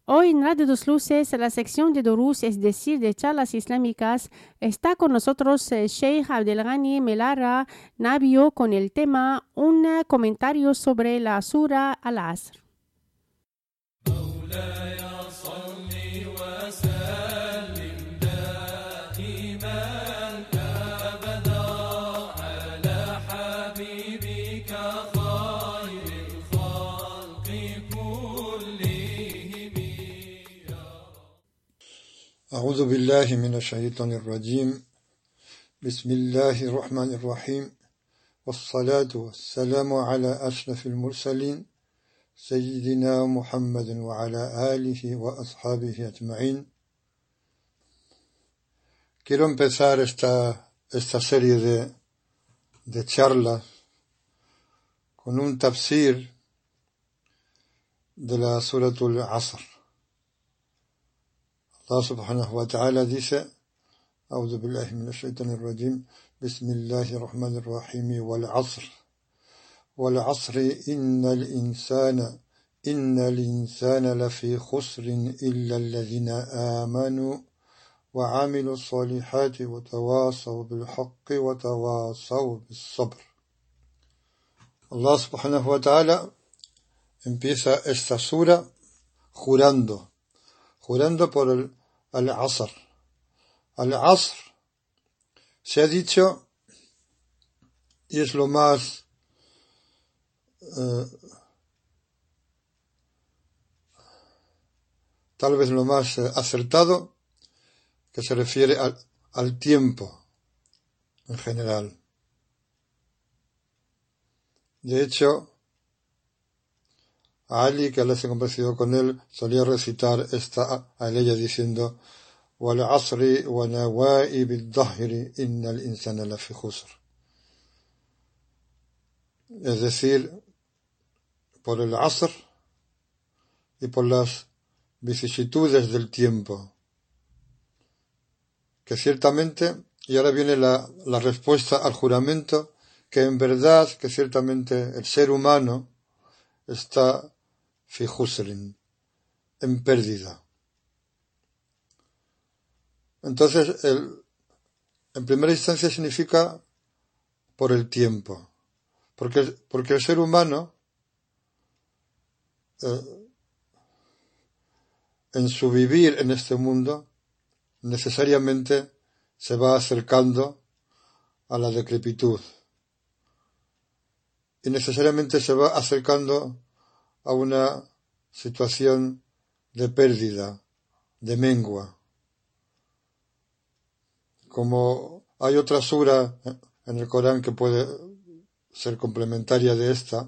Hoy en Radio Dos Luces, la sección de Durús, es decir, de charlas islámicas, está con nosotros Sheikh Abdelghani Melara Nabio con el tema un comentario sobre la Sura Al-Asr. أعوذ بالله من الشيطان الرجيم بسم الله الرحمن الرحيم والصلاة والسلام على أشرف المرسلين سيدنا محمد وعلى آله وأصحابه أجمعين. Quiero empezar esta serie de charlas con un tafsir de la Suratul Asr. Allah subhanahu wa ta'ala dice: A'udhu billahi minash shaitanir rajim. Bismillahir rahmanir rahim. Wal 'asr. Wal 'asri innal insana lafi khusrin illa alladhina amanu wa 'amilus solihati wa tawasaw bil haqqi wa tawasaw bis sabr. Allah subhanahu wa ta'ala empieza esta sura jurando por el Al-Asr. Al-Asr se ha dicho, y es lo más tal vez lo más acertado, que se refiere al tiempo en general. De hecho, Ali, que Allah se ha complacido con él, solía recitar esta aleya diciendo: Wal 'asri wa nawa'i bid dahri innal insana lafi khusr. Es decir, por el Asr y por las vicisitudes del tiempo, que ciertamente, y ahora viene la respuesta al juramento, que en verdad, que ciertamente el ser humano está fi khusrin, en pérdida. Entonces, en primera instancia significa por el tiempo, porque el ser humano en su vivir en este mundo necesariamente se va acercando a la decrepitud y necesariamente se va acercando a una situación de pérdida, de mengua. Como hay otra sura en el Corán que puede ser complementaria de esta,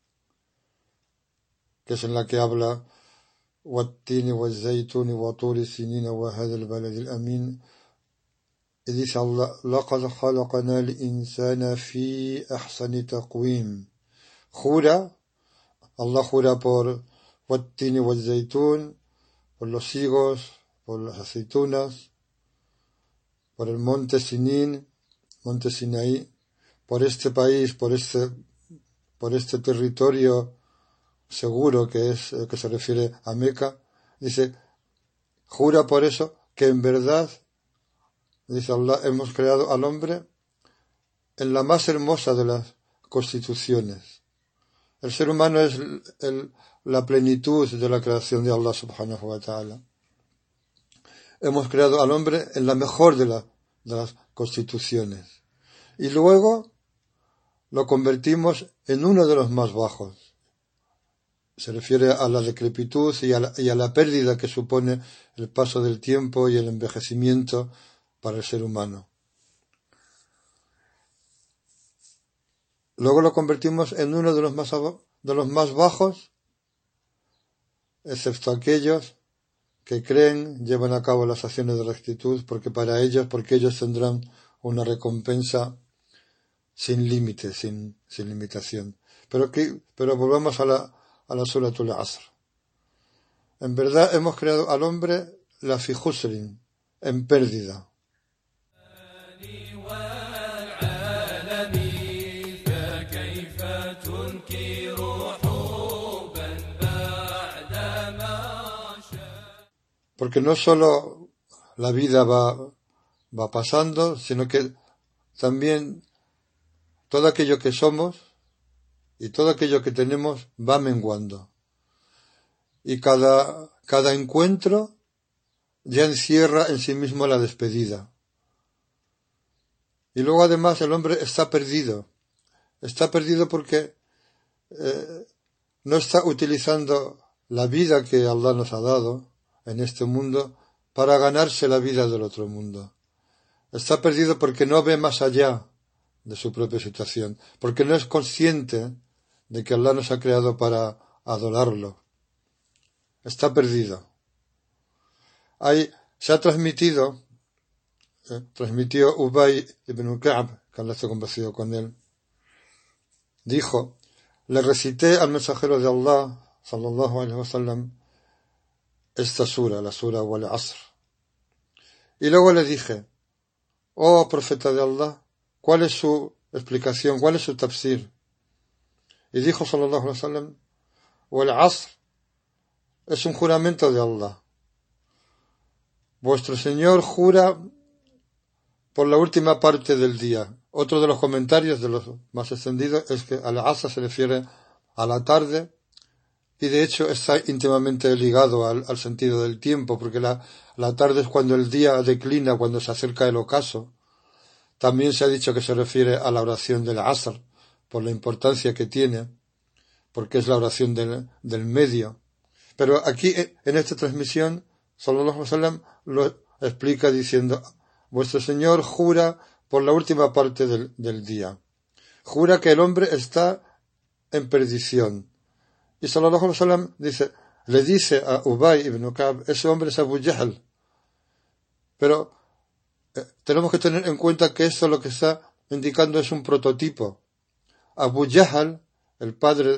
que es en la que habla وَالتِّينِ وَالزَّيْتُونِ وَطُورِ سِنِينَ وَهَذَا الْبَلَدِ الْأَمِينِ, y dice Allah: لَقَدْ خَلَقْنَا الْإِنسَانَ فِي أَحْسَنِ تَقْوِيمٍ. Allah jura por Wattini Wazzaitun, por los higos, por las aceitunas, por el monte Sinin, monte Sinaí, por este país, por este territorio seguro que se refiere a Meca. Dice, jura por eso que en verdad, dice Allah, hemos creado al hombre en la más hermosa de las constituciones. El ser humano es la plenitud de la creación de Allah subhanahu wa ta'ala. Hemos creado al hombre en la mejor de las constituciones. Y luego lo convertimos en uno de los más bajos. Se refiere a la decrepitud y a la pérdida que supone el paso del tiempo y el envejecimiento para el ser humano. Luego lo convertimos en uno de los más bajos, excepto aquellos que creen, llevan a cabo las acciones de rectitud, porque ellos tendrán una recompensa sin límite, sin limitación. Pero volvamos a la Suratul Asr. En verdad hemos creado al hombre la fi khusrin, en pérdida. porque no solo la vida va pasando, sino que también todo aquello que somos y todo aquello que tenemos va menguando. Y cada encuentro ya encierra en sí mismo la despedida. Y luego además el hombre está perdido. Está perdido porque no está utilizando la vida que Allah nos ha dado en este mundo para ganarse la vida del otro mundo. Está perdido porque no ve más allá de su propia situación, porque no es consciente de que Allah nos ha creado para adorarlo. Está perdido. Se ha transmitió Ubay ibn Ka'b, que Allah esté complacido con él, dijo: le recité al mensajero de Allah, sallallahu alaihi wasallam, esta sura, la sura Wal Asr. Y luego le dije: oh profeta de Allah, ¿cuál es su explicación? ¿Cuál es su tafsir? Y dijo sallallahu alaihi wasallam: Wal Asr es un juramento de Allah. Vuestro Señor jura por la última parte del día. Otro de los comentarios, de los más extendidos, es que al Asr se refiere a la tarde, y de hecho está íntimamente ligado al sentido del tiempo, porque la tarde es cuando el día declina, cuando se acerca el ocaso. También se ha dicho que se refiere a la oración del Asr, por la importancia que tiene, porque es la oración del medio. Pero aquí, en esta transmisión, sallallahu alaihi wasallam lo explica diciendo: vuestro Señor jura por la última parte del día. Jura que el hombre está en perdición. Y sallallahu alaihi wasallam le dice a Ubay ibn Ka'b: ese hombre es Abu Jahl. Pero tenemos que tener en cuenta que esto lo que está indicando es un prototipo. Abu Jahl, el padre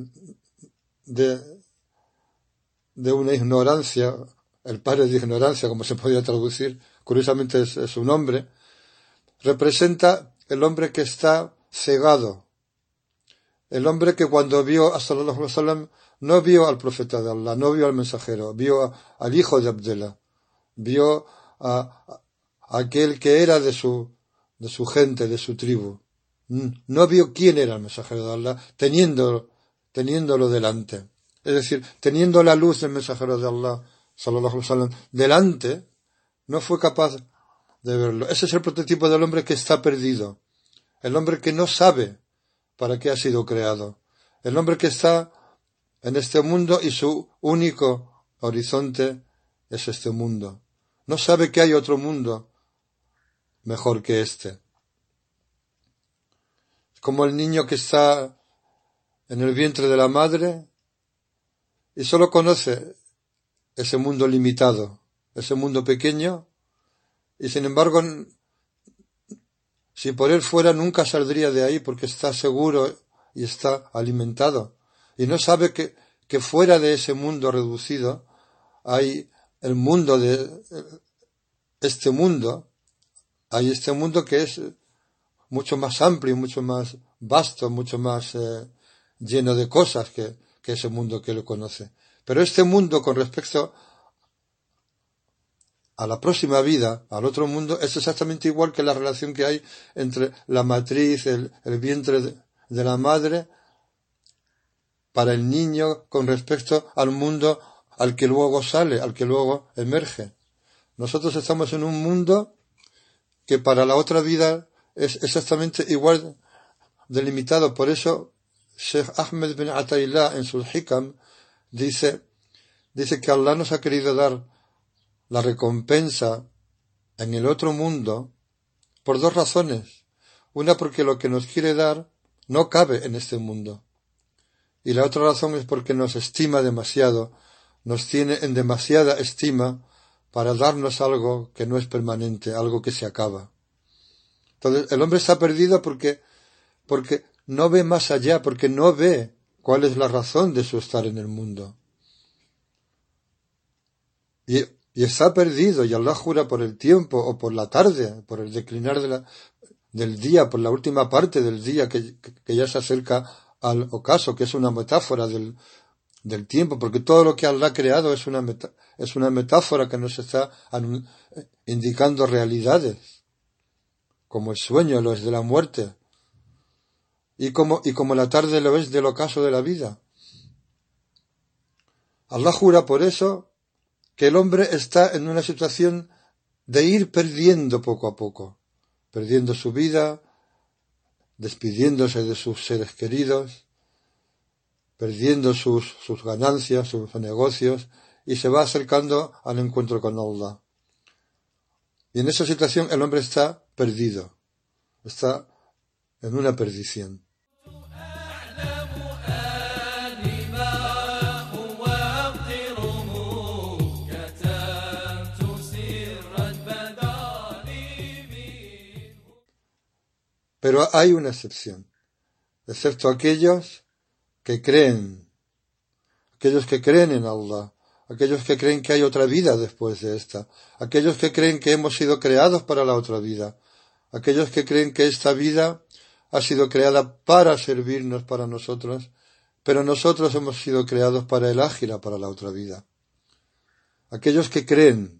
de una ignorancia, el padre de ignorancia, como se podría traducir, curiosamente es su nombre, representa el hombre que está cegado. El hombre que cuando vio a sallallahu alaihi wasallam no vio al profeta de Allah, no vio al mensajero, vio al hijo de Abdullah, vio a aquel que era de su gente, de su tribu. No vio quién era el mensajero de Allah, teniéndolo delante. Es decir, teniendo la luz del mensajero de Allah, sallallahu alaihi wasallam, delante, no fue capaz de verlo. Ese es el prototipo del hombre que está perdido. El hombre que no sabe para qué ha sido creado. El hombre que está en este mundo y su único horizonte es este mundo. No sabe que hay otro mundo mejor que este. Como el niño que está en el vientre de la madre y solo conoce ese mundo limitado, ese mundo pequeño, y sin embargo, si por él fuera, nunca saldría de ahí porque está seguro y está alimentado. Y no sabe que fuera de ese mundo reducido hay el mundo de este mundo, hay este mundo que es mucho más amplio, mucho más vasto, mucho más lleno de cosas que ese mundo que él conoce. Pero este mundo, con respecto a la próxima vida, al otro mundo, es exactamente igual que la relación que hay entre la matriz, el vientre de la madre, para el niño con respecto al mundo al que luego sale, al que luego emerge. Nosotros estamos en un mundo que para la otra vida es exactamente igual delimitado. Por eso Sheikh Ahmed bin Ataillah en sus Hikam dice que Allah nos ha querido dar la recompensa en el otro mundo por dos razones. Una, porque lo que nos quiere dar no cabe en este mundo. Y la otra razón es porque nos estima demasiado, nos tiene en demasiada estima para darnos algo que no es permanente, algo que se acaba. Entonces, el hombre está perdido porque no ve más allá, porque no ve cuál es la razón de su estar en el mundo. Y está perdido, y Allah jura por el tiempo, o por la tarde, por el declinar del día, por la última parte del día que ya se acerca al ocaso, que es una metáfora del del tiempo, porque todo lo que Allah ha creado es una metáfora que nos está indicando realidades, como el sueño lo es de la muerte, y como la tarde lo es del ocaso de la vida. Allah jura por eso que el hombre está en una situación de ir perdiendo poco a poco, perdiendo su vida, despidiéndose de sus seres queridos, perdiendo sus ganancias, sus negocios, y se va acercando al encuentro con Allah. Y en esa situación el hombre está perdido, está en una perdición. Pero hay una excepción, excepto aquellos que creen en Allah, aquellos que creen que hay otra vida después de esta, aquellos que creen que hemos sido creados para la otra vida, aquellos que creen que esta vida ha sido creada para servirnos para nosotros, pero nosotros hemos sido creados para el ájira, para la otra vida. Aquellos que creen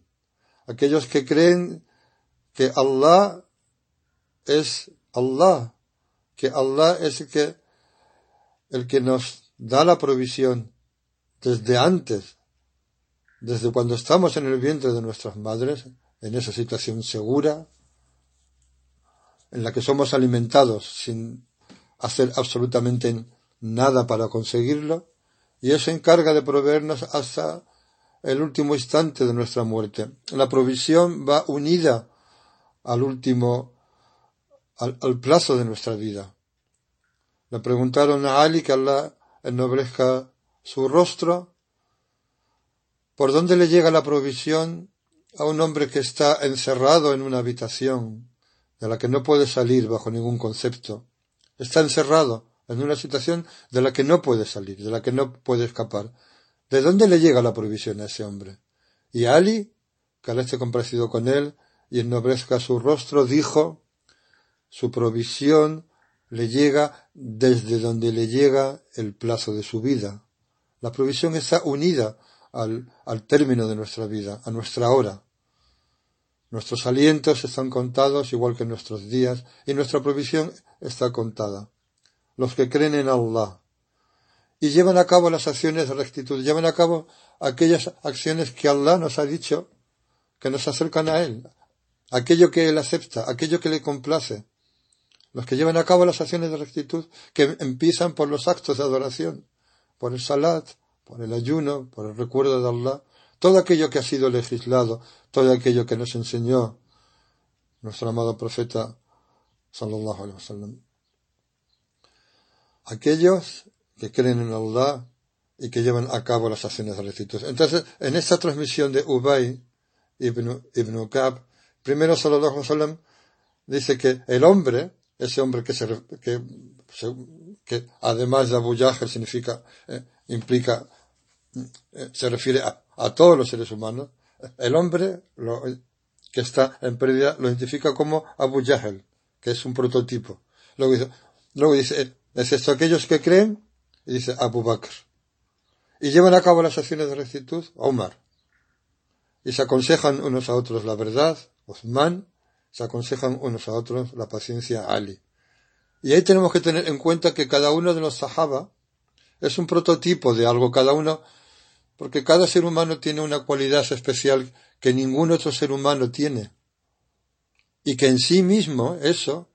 que Allah es Allah, que Allah es el que nos da la provisión desde antes, desde cuando estamos en el vientre de nuestras madres, en esa situación segura, en la que somos alimentados sin hacer absolutamente nada para conseguirlo, y Él se encarga de proveernos hasta el último instante de nuestra muerte. La provisión va unida al plazo de nuestra vida. Le preguntaron a Ali, que Allah ennoblezca su rostro, ¿por dónde le llega la provisión a un hombre que está encerrado en una habitación de la que no puede salir bajo ningún concepto? Está encerrado en una situación de la que no puede salir, de la que no puede escapar. ¿De dónde le llega la provisión a ese hombre? Y Ali, que Allah esté complacido con él y ennoblezca su rostro, dijo: su provisión le llega desde donde le llega el plazo de su vida. La provisión está unida al término de nuestra vida, a nuestra hora. Nuestros alientos están contados igual que nuestros días, y nuestra provisión está contada. Los que creen en Allah y llevan a cabo las acciones de rectitud, llevan a cabo aquellas acciones que Allah nos ha dicho que nos acercan a Él, aquello que Él acepta, aquello que le complace. Los que llevan a cabo las acciones de rectitud, que empiezan por los actos de adoración, por el salat, por el ayuno, por el recuerdo de Allah, todo aquello que ha sido legislado, todo aquello que nos enseñó nuestro amado profeta sallallahu alaihi wasallam. Aquellos que creen en Allah y que llevan a cabo las acciones de rectitud. Entonces, en esta transmisión de Ubay ibn Ka'b, primero sallallahu alaihi wasallam dice que el hombre, ese hombre que además de Abu Jahl se refiere a todos los seres humanos, el hombre que está en pérdida lo identifica como Abu Jahl, que es un prototipo. Luego dice, excepto aquellos que creen, y dice Abu Bakr. Y llevan a cabo las acciones de rectitud, Omar. Y se aconsejan unos a otros la verdad, Uthman. Se aconsejan unos a otros la paciencia, Ali. Y ahí tenemos que tener en cuenta que cada uno de los sahaba es un prototipo de algo, cada uno, porque cada ser humano tiene una cualidad especial que ningún otro ser humano tiene. Y que en sí mismo eso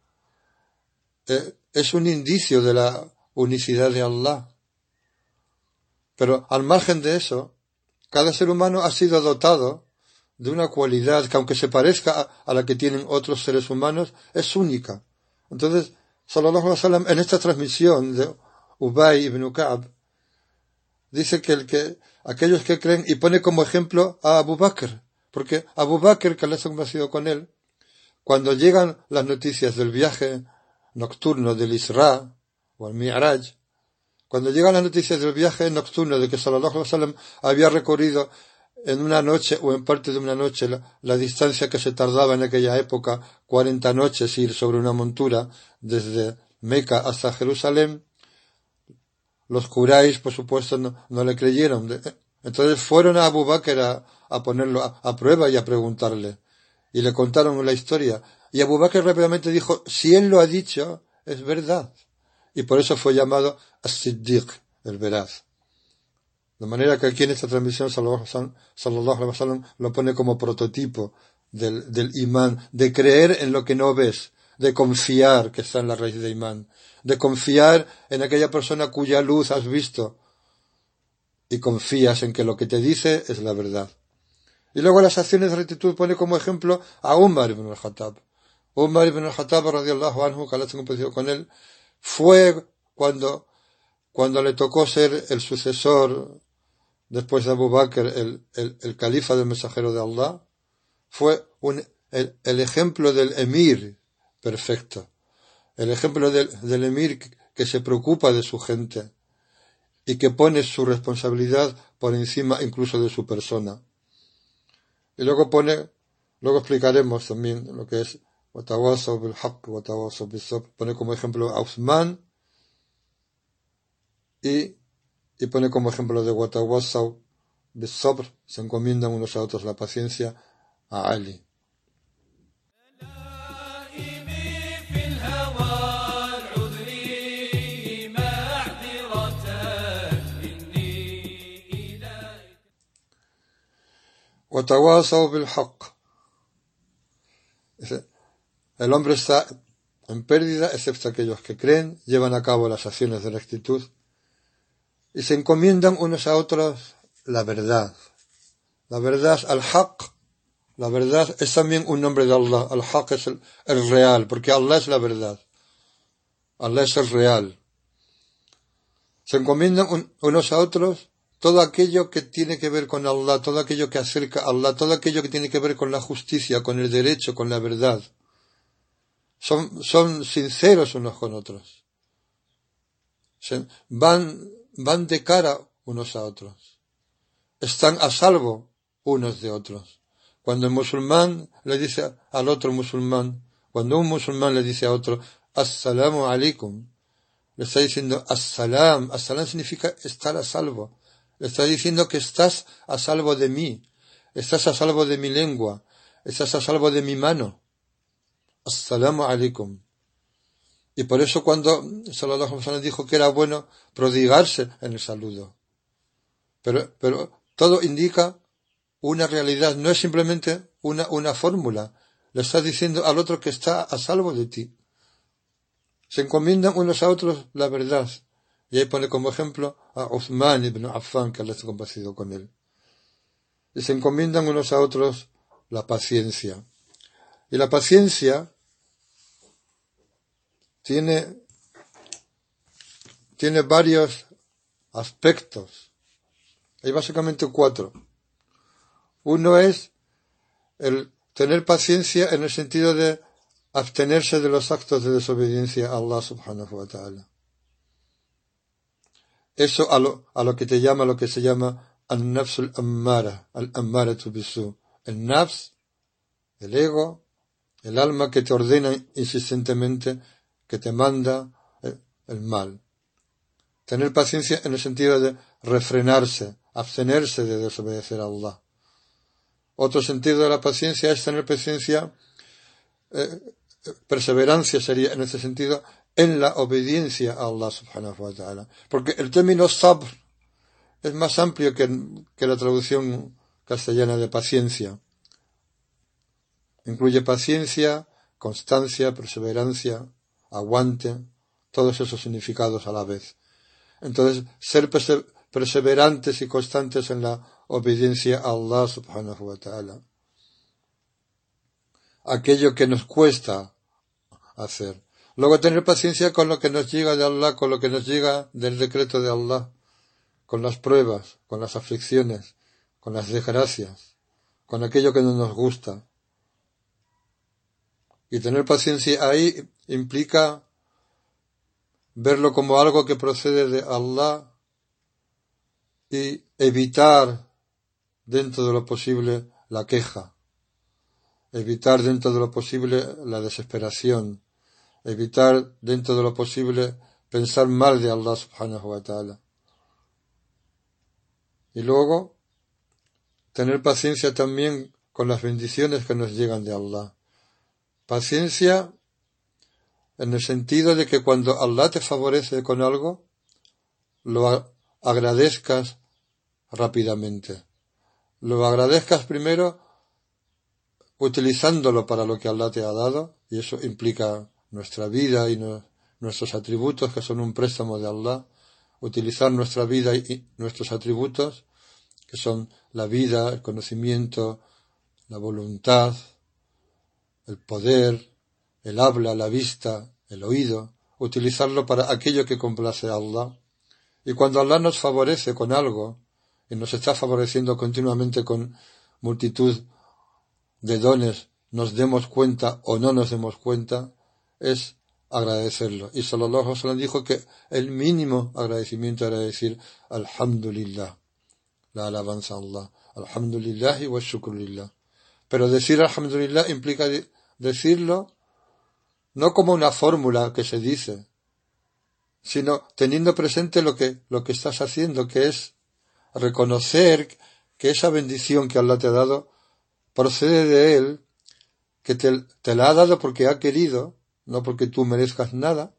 es un indicio de la unicidad de Allah. Pero al margen de eso, cada ser humano ha sido dotado de una cualidad que, aunque se parezca a la que tienen otros seres humanos, es única. Entonces, sallallahu alaihi wasallam, en esta transmisión de Ubay ibn Ka'b, dice que aquellos que creen, y pone como ejemplo a Abu Bakr, porque Abu Bakr, que Allah se ha complacido con él, cuando llegan las noticias del viaje nocturno del Isra o el Mi'raj, cuando llegan las noticias del viaje nocturno de que sallallahu alaihi wasallam había recorrido en una noche o en parte de una noche la distancia que se tardaba en aquella época 40 noches ir sobre una montura desde Meca hasta Jerusalén, los Quraysh, por supuesto, no le creyeron. Entonces fueron a Abu Bakr a ponerlo a prueba y a preguntarle. Y le contaron la historia. Y Abu Bakr rápidamente dijo, si él lo ha dicho, es verdad. Y por eso fue llamado As-Siddiq, el veraz. De manera que aquí en esta transmisión sallallahu alaihi wasallam lo pone como prototipo del imán, de creer en lo que no ves, de confiar, que está en la raíz de imán, de confiar en aquella persona cuya luz has visto y confías en que lo que te dice es la verdad. Y luego las acciones de rectitud pone como ejemplo a Umar ibn al-Khattab. Umar ibn al-Khattab radiyallahu anhu, que Allah tenga compartido con él, fue cuando le tocó ser el sucesor después de Abu Bakr, el califa del mensajero de Allah, fue el ejemplo del emir perfecto, el ejemplo del emir que se preocupa de su gente y que pone su responsabilidad por encima incluso de su persona. Y luego explicaremos también lo que es watawasaw bil haqq, watawasaw bis sabr, pone como ejemplo a Uthman y pone como ejemplo de watawasaw bis sabr, se encomiendan unos a otros la paciencia, a Ali. وتواصوا بالحق. El hombre está en pérdida excepto aquellos que creen, llevan a cabo las acciones de rectitud y se encomiendan unos a otros la verdad. La verdad, al-haq, la verdad es también un nombre de Allah. Al-haq es el real, porque Allah es la verdad. Allah es el real. Se encomiendan unos a otros todo aquello que tiene que ver con Allah, todo aquello que acerca a Allah, todo aquello que tiene que ver con la justicia, con el derecho, con la verdad. Son sinceros unos con otros. Van de cara unos a otros. Están a salvo unos de otros. Cuando el musulmán le dice al otro musulmán, cuando un musulmán le dice a otro, Assalamu alaikum, le está diciendo Assalam. Assalam significa estar a salvo. Le está diciendo que estás a salvo de mí, estás a salvo de mi lengua, estás a salvo de mi mano. Assalamu alaikum. Y por eso cuando sallallahu alaihi wasallam dijo que era bueno prodigarse en el saludo. Pero todo indica una realidad, no es simplemente una fórmula. Le estás diciendo al otro que está a salvo de ti. Se encomiendan unos a otros la verdad. Y ahí pone como ejemplo a Uthman ibn Affan, que Allah está complacido con él. Y se encomiendan unos a otros la paciencia. Y la paciencia tiene varios aspectos. Hay básicamente 4. Uno es el tener paciencia en el sentido de abstenerse de los actos de desobediencia a Allah subhanahu wa ta'ala. Eso a lo que se llama al-nafs al-ammara, al-ammaratu bisu. El nafs, el ego, el alma que te ordena insistentemente, que te manda el mal. Tener paciencia en el sentido de refrenarse, abstenerse de desobedecer a Allah. Otro sentido de la paciencia es tener paciencia, perseverancia sería en ese sentido, en la obediencia a Allah subhanahu wa ta'ala. Porque el término sabr es más amplio que la traducción castellana de paciencia. Incluye paciencia, constancia, perseverancia, aguante, todos esos significados a la vez. Entonces, ser perseverantes y constantes en la obediencia a Allah subhanahu wa ta'ala. Aquello que nos cuesta hacer. Luego tener paciencia con lo que nos llega de Allah, con lo que nos llega del decreto de Allah, con las pruebas, con las aflicciones, con las desgracias, con aquello que no nos gusta. Y tener paciencia ahí implica verlo como algo que procede de Allah y evitar dentro de lo posible la queja, evitar dentro de lo posible la desesperación, evitar dentro de lo posible pensar mal de Allah subhanahu wa ta'ala. Y luego, tener paciencia también con las bendiciones que nos llegan de Allah. Paciencia en el sentido de que cuando Allah te favorece con algo, lo agradezcas rápidamente. Lo agradezcas primero utilizándolo para lo que Allah te ha dado, y eso implica nuestra vida y nuestros atributos, que son un préstamo de Allah. Utilizar nuestra vida y nuestros atributos, que son la vida, el conocimiento, la voluntad, el poder, el habla, la vista, el oído, utilizarlo para aquello que complace a Allah. Y cuando Allah nos favorece con algo, y nos está favoreciendo continuamente con multitud de dones, nos demos cuenta o no nos demos cuenta, es agradecerlo. Y sallallahu alaihi wasallam dijo que el mínimo agradecimiento era decir Alhamdulillah, la alabanza a Allah, Alhamdulillah wa shukrulillah. Pero decir Alhamdulillah implica decirlo no como una fórmula que se dice, sino teniendo presente lo que estás haciendo, que es reconocer que esa bendición que Allah te ha dado procede de Él, que te la ha dado porque ha querido, no porque tú merezcas nada,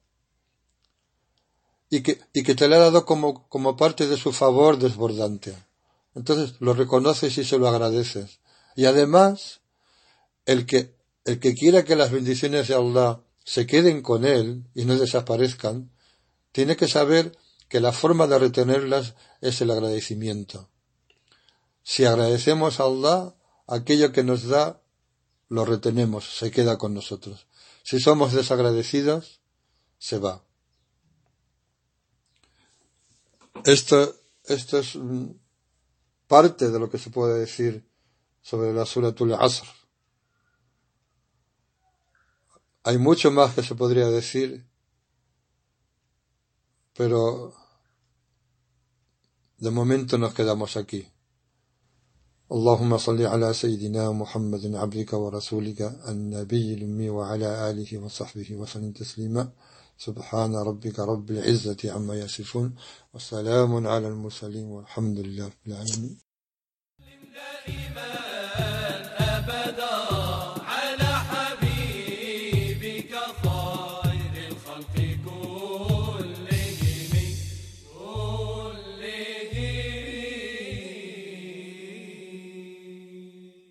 y que te la ha dado como parte de su favor desbordante. Entonces lo reconoces y se lo agradeces. Y además, el que quiera que las bendiciones de Allah se queden con él y no desaparezcan, tiene que saber que la forma de retenerlas es el agradecimiento. Si agradecemos a Allah, aquello que nos da, lo retenemos, se queda con nosotros. Si somos desagradecidos, se va. Esto es parte de lo que se puede decir sobre la Suratul Asr. Hay mucho más que se podría decir, pero de momento nos quedamos aquí. اللهم صل على سيدنا محمد عبدك ورسولك النبي الأمي وعلى آله وصحبه وسلم تسليما سبحان ربك رب العزة عما يصفون وسلام على المرسلين والحمد لله رب العالمين.